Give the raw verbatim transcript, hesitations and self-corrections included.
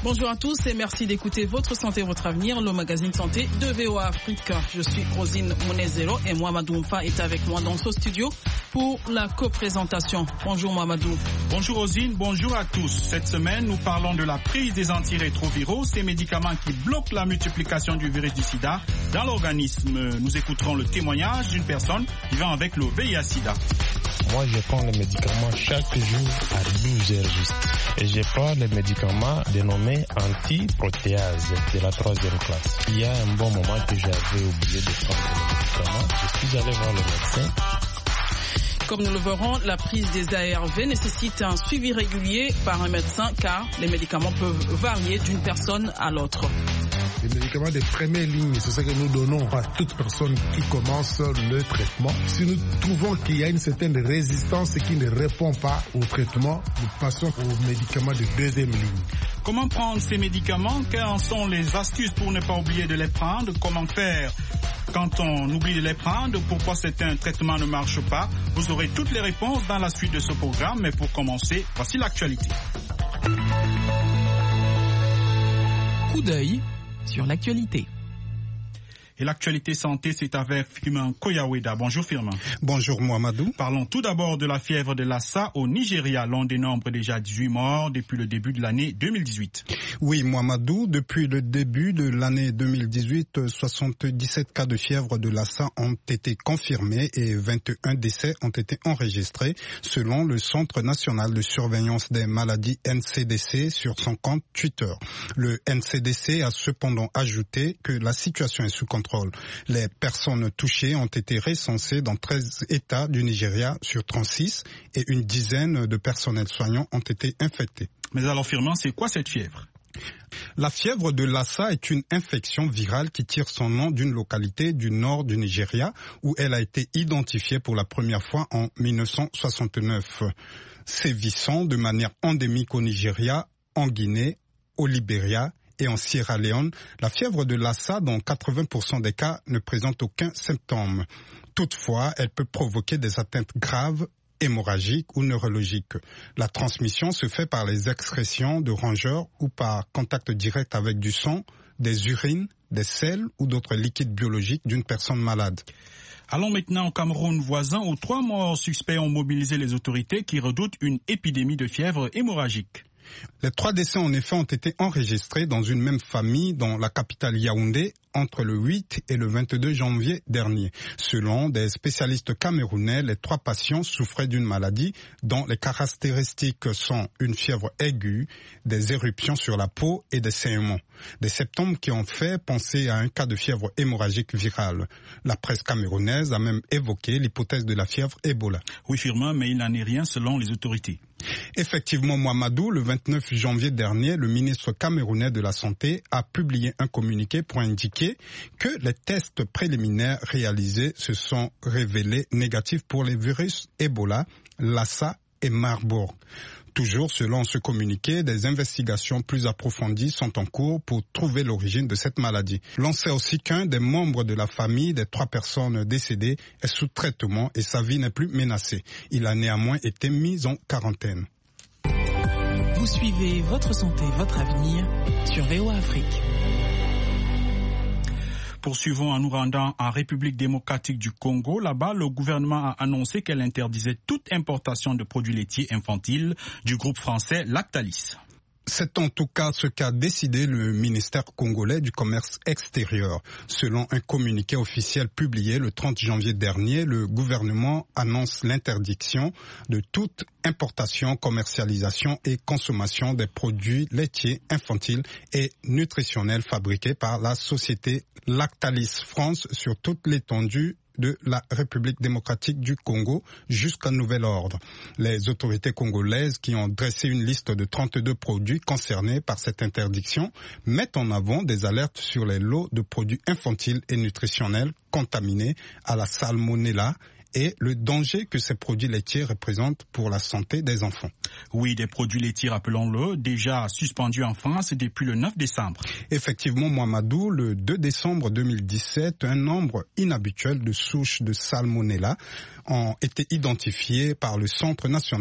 Bonjour à tous et merci d'écouter Votre Santé, Votre Avenir, le magazine santé de V O A Afrique. Je suis Rosine Monezero et Mohamedou Mfa est avec moi dans ce studio pour la coprésentation. Bonjour Mohamedou. Bonjour Rosine, bonjour à tous. Cette semaine, nous parlons de la prise des antirétroviraux, ces médicaments qui bloquent la multiplication du virus du sida dans l'organisme. Nous écouterons le témoignage d'une personne vivant avec le V I H sida. Moi, je prends les médicaments chaque jour à douze heures juste. Et je prends les médicaments dénommés anti-protéase de la troisième classe. Il y a un bon moment que j'avais oublié de prendre les médicaments. Je suis allé voir le médecin. Comme nous le verrons, la prise des A R V nécessite un suivi régulier par un médecin car les médicaments peuvent varier d'une personne à l'autre. Les médicaments de première ligne, c'est ce que nous donnons à toute personne qui commence le traitement. Si nous trouvons qu'il y a une certaine résistance qui ne répond pas au traitement, nous passons aux médicaments de deuxième ligne. Comment prendre ces médicaments? Quelles sont les astuces pour ne pas oublier de les prendre? Comment faire quand on oublie de les prendre? Pourquoi certains traitements ne marchent pas? Vous aurez toutes les réponses dans la suite de ce programme. Mais pour commencer, voici l'actualité. Coup d'œil sur l'actualité. Et l'actualité santé, c'est avec Firmin Koyaweda. Bonjour Firmin. Bonjour Mohamedou. Parlons tout d'abord de la fièvre de Lassa au Nigeria. L'on dénombre déjà dix-huit morts depuis le début de l'année deux mille dix-huit. Oui Mohamedou, depuis le début de l'année deux mille dix-huit, soixante-dix-sept cas de fièvre de Lassa ont été confirmés et vingt et un décès ont été enregistrés selon le Centre national de surveillance des maladies N C D C sur son compte Twitter. Le N C D C a cependant ajouté que la situation est sous contrôle. Les personnes touchées ont été recensées dans treize États du Nigeria sur trente-six et une dizaine de personnels soignants ont été infectés. Mais alors Firmin, c'est quoi cette fièvre? La fièvre de Lassa est une infection virale qui tire son nom d'une localité du nord du Nigeria où elle a été identifiée pour la première fois en mille neuf cent soixante-neuf. Sévissant de manière endémique au Nigeria, en Guinée, au Libéria et en Sierra Leone, la fièvre de Lassa, dans quatre-vingts pour cent des cas, ne présente aucun symptôme. Toutefois, elle peut provoquer des atteintes graves, hémorragiques ou neurologiques. La transmission se fait par les excrétions de rongeurs ou par contact direct avec du sang, des urines, des selles ou d'autres liquides biologiques d'une personne malade. Allons maintenant au Cameroun voisin où trois morts suspects ont mobilisé les autorités qui redoutent une épidémie de fièvre hémorragique. Les trois décès en effet ont été enregistrés dans une même famille dans la capitale Yaoundé entre le huit et le vingt-deux janvier dernier. Selon des spécialistes camerounais, les trois patients souffraient d'une maladie dont les caractéristiques sont une fièvre aiguë, des éruptions sur la peau et des saignements. Des symptômes qui ont fait penser à un cas de fièvre hémorragique virale. La presse camerounaise a même évoqué l'hypothèse de la fièvre Ebola. Oui Firmin, mais il n'en est rien selon les autorités. Effectivement, Mohamedou, le vingt-neuf janvier dernier, le ministre camerounais de la Santé a publié un communiqué pour indiquer que les tests préliminaires réalisés se sont révélés négatifs pour les virus Ebola, Lassa et Marburg. Toujours selon ce communiqué, des investigations plus approfondies sont en cours pour trouver l'origine de cette maladie. L'on sait aussi qu'un des membres de la famille des trois personnes décédées est sous traitement et sa vie n'est plus menacée. Il a néanmoins été mis en quarantaine. Vous suivez Votre Santé, Votre Avenir sur V O A Afrique. Poursuivons en nous rendant en République démocratique du Congo. Là-bas, le gouvernement a annoncé qu'elle interdisait toute importation de produits laitiers infantiles du groupe français Lactalis. C'est en tout cas ce qu'a décidé le ministère congolais du commerce extérieur. Selon un communiqué officiel publié le trente janvier dernier, le gouvernement annonce l'interdiction de toute importation, commercialisation et consommation des produits laitiers infantiles et nutritionnels fabriqués par la société Lactalis France sur toute l'étendue de la République démocratique du Congo jusqu'à nouvel ordre. Les autorités congolaises qui ont dressé une liste de trente-deux produits concernés par cette interdiction mettent en avant des alertes sur les lots de produits infantiles et nutritionnels contaminés à la salmonella et le danger que ces produits laitiers représentent pour la santé des enfants. Oui, des produits laitiers, rappelons-le, déjà suspendus en France depuis le neuf décembre. Effectivement, Mohamedou, le deux décembre deux mille dix-sept, un nombre inhabituel de souches de salmonella ont été identifiées par le Centre national